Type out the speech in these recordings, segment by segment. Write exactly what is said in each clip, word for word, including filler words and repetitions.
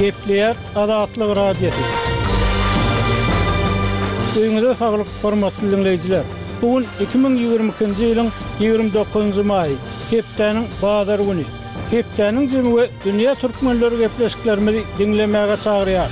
Gepleyer Adatlyk radiosu. Öňüňizde saglyk hormatly dinleýijiler. Bugün iki bin ýygrimi ikinji ýylyň ýygrimi dokuzunjy maý, hepdeniň bazar güni. Hepdeniň jemgy dünýä türkmenleri gepleşiklerimizi dinlemäge çagyrýar.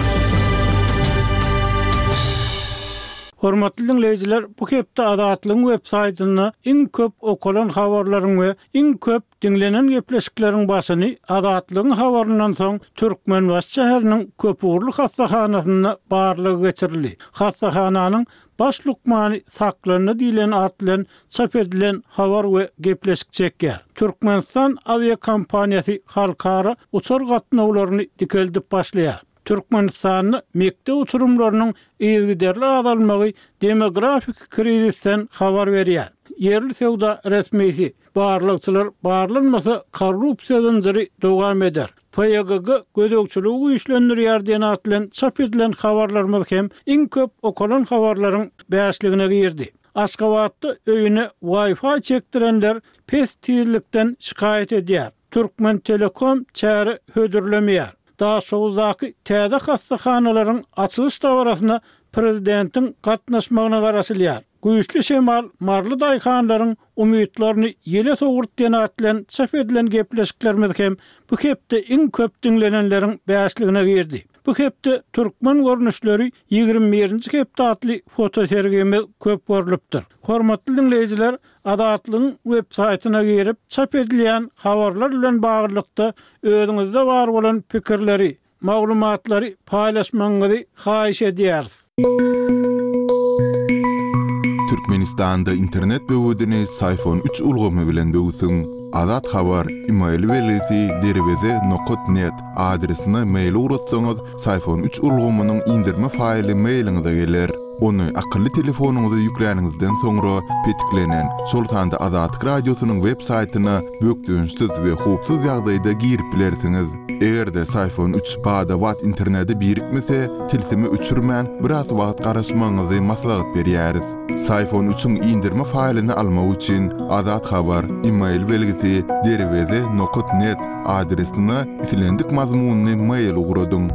Hormatly dinleýijiler, bu hepde Adatlyň web-saýtyny iň köp okulan habarlaryň we iň köp dinlenen gepleşikleriň başyny Adatlyň habaryndan soň Türkmenbaş şäheriniň Köpürli hastahanasyna barlygy geçirildi. Hastahananyň baş lukmany saklanyny diýilen atlan çap edilen habar we gepleşik çekýär. Türkmenistan aviakompaniýasy halkara uçur gatnawlaryny dikeldip başlaýar. Türkmenistanyň mekdep uçurumlarynyň ýygyderli azalmagy demografik krizisten habar berýär. Yerli sewda resmisi barlykçylar barlanmasa korrupsiýa zynjyry dowam eder. P Y G G gödekçiligi güýçlendirýär diýen atlan çap edilen habarlarymyz hem iň köp okulan habarlaryň bäşligine girdi. Aşgabatda öýüne Wi-Fi çekdirenler pes tizlikden şikayet edýär. Türkmen Telekom çäri hödürlemeýär. Daha şowdaky täze hastahanalaryň açylyş dawrasyna prezidentiň gatnaşmagyna garaşylýar. Güýçli şemal marly daýhanlaryň umytlaryny ýele sogurt diýen atlan çap edilen gepleşiklerimiz hem bu hepde iň köp dinlenenleriň bäşligine girdi. Bu hepde türkmen görnüşleri ýygrimi birinji hepde atly foto sergimi köp görülipdir. Hormatly dinleýijiler, Adatlyň web-saýtyna girip çap edilen habarlar bilen baglykda özüňizde bar bolan pikirleri, maglumatlary paýlaşmaňyzy haýyş edýäris. Türkmenistanda internet böwüdini Sayfon üç ulgamy bilen böwüsüň. Adat habar email welisi derweze nokta net adresine mail uratsaňyz Sayfon üç ulgamynyň indirme faýly mailiňize geler. Onu akıllı telefonuňyza ýüklenýäningizden soňra petiklenen Sultanda Adatlyk radiosynyň web-saýtyna bökdüňsiz we hupsuz ýagdaýda girip bilersiňiz. Egerde Sayfon üç bada wat interneti birikmese, tilsimi öçürmän biraz wagt garaşmaňyzy maslahat berýäris. Sayfon üçüň indirme faýlyny almak üçin Adat habar email belgisi derweze nokta net adresine itilendik mazmunyny mail ugradym.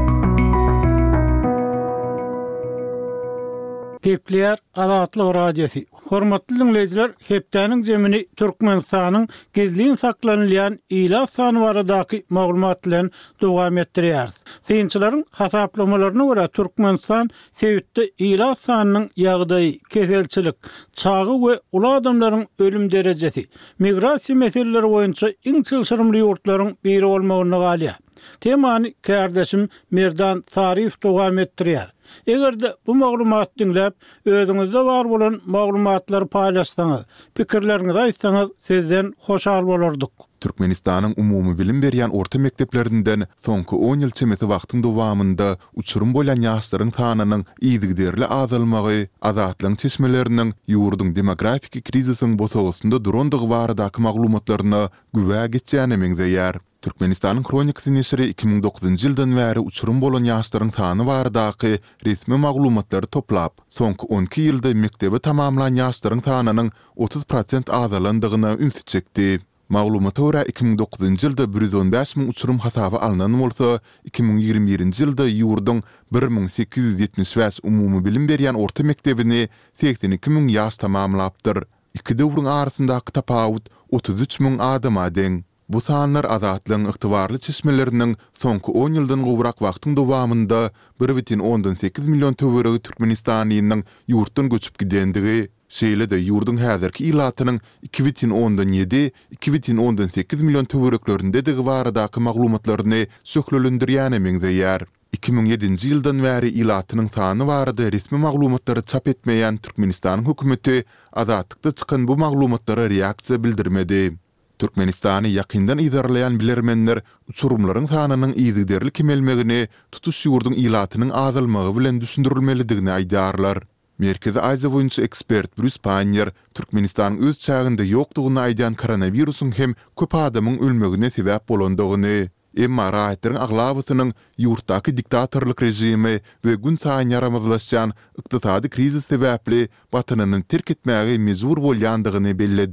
Gepleyer Adatlyk radiosu. Hormatly dinleýijiler, hepdeniň jemini Türkmenistanyň gizliň saklanylýan ila sany baradaky maglumat bilen dowam etdirýär. Synçylaryň hasaplamalarına görä Türkmenistan sewitde ila sanynyň ýagdaýy, keselçilik, çagy we ula adamlaryň ölüm derejesi, migrasiýa meseleleri boýunça iň çylşyrymly ýurtlaryň biri bolmagyna galýar. Temany kardeşim Merdan Tarif dowam etdirýär. Egerde bu maglumat dinläp, özüňizde bar bolan maglumatlary paýlaşsaňyz, pikirleriňizi aýtsaňyz, sizden hoşal bolardyk. Türkmenistanyň umumy bilim berýän orta mekdeplerinden soňky on ýyl çemeti wagtyň dowamında uçurum bolan ýaşlaryň sanynyň ýygyderli azalmagy, azatlyň çeşmeleriniň ýurduň demografik krizisiň bosagasynda durandygy baradaky maglumatlaryna güwä geçýäni meňzeýär. Türkmenistanyň kronikasy nesiri iki bin dokuzunjy ýyldan bäri uçurum bolan ýaşlaryň sany baradaky resmi maglumatlary toplap, soňky on iki ýylda mektebi tamamlanan ýaşlaryň sanynyň otuz prosent azalandygyna ünsü çekdi. Maglumata görä iki bin dokuzunjy ýylda bir yüz on beş miň uçurum hasaby alynan bolsa, iki bin ýygrimi birinji ýylda ýurduň bir miň sekiz ýüz ýetmiş beş umumy bilim berýän orta mektebini seksen iki miň ýaş tamamlapdyr. İki döwrüň arasyndaky tapawut otuz üç miň adama deň. Bu sanlar Adatlyň ygtybarly çeşmeleriniň soňky on ýyldan gowrak wagtyň dowamında bir butun ondan sekiz million töweregi Türkmenistanynyň ýurtdan göçüp gidendigi, şeýle-de ýurduň häzirki ilatynyň iki butun ondan ýedi iki butun ondan sekiz million töwereklerinde digi baradaky maglumatlaryny söklelendirýäni meňzeýär. iki bin ýedinji ýyldan bäri ilatynyň sany barada resmi maglumatlary çap etmeýän Türkmenistanyň hökümeti Adatlykda çykan bu maglumatlary reaksiýa bildirmedi. Türkmenistany ýakyndan idarlayan bilermenler uçurumlaryň sanynyň ýygyderli kemelmegini tutuş ýurduň ilatynyň azalmagy bilen düşündirilmelidigini aýdarlar. Merkezi Aýza boýunça ekspert Bruce Panier Türkmenistanyň öz çağında ýokdugyny aýdan koronawirusyň hem köp adamyň ölmegine sebäp bolandygyny, emma raýatyň aglabatynyň ýurtdaky diktatorlyk rejimi we gün saýyn ýaramazlaşan ykdysady krizis sebäpli watanyny terk etmäge mejbur bolýandygyny belledi.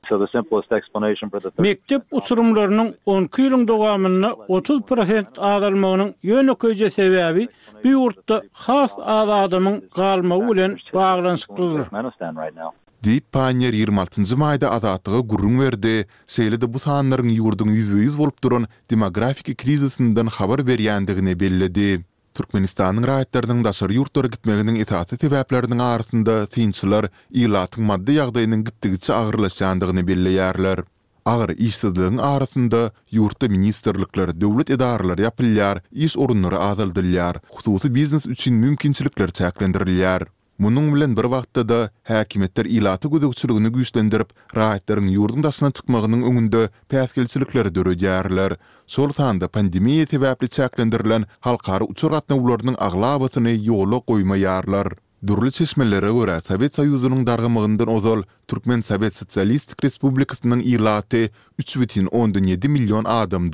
So the simplest explanation for the Mektep uçurumlarynyň on iki ýylyň dowamyna otuz prosent azalmagynyň ýönekeje sebäbi bu ýurtda has az adamyň galmagy bilen baglanyşyklydyr. Diýip Panyer ýygrimi altynjy maýda azatlyga gurrun berdi. Seýlede bu sanlaryň ýurduň ýüzde ýüz bolup duran demografik krizisinden habar berýändigini bellidi. Türkmenistanyň raýatlarynyň daşary ýurtlara gitmeginiň etaty sebäpleriniň arasynda synçylar ýylatyň maddi ýagdaýynyň gitdigiçe agyrlaşýandygyny belleýärler. Agyr işsizligiň arasynda ýurtda ministrlikler, döwlet edaralary ýapylýar, iş orunlary azaldylýar, hususy biznes üçin mümkinçilikler çäklendirilýär. Munyň bilen bir wagtda da häkimetler ýylaty gödekçiligini güýçlendirip, raýatlaryň ýurdun daşyna çykmagynyň öňünde päsgelçilikler döredýärler. Şol tanda pandemiýa sebäpli çäklendirilen halkary uçur gatnawlarynyň aglabatyny ýola goýmaýarlar. Durly çeşmelere görä Sowet Soýuzynyň dargamygyndan ozal Türkmen Sowet Sosialistik Respublikasynyň ýylaty üç butun ondan ýedi million adamdy.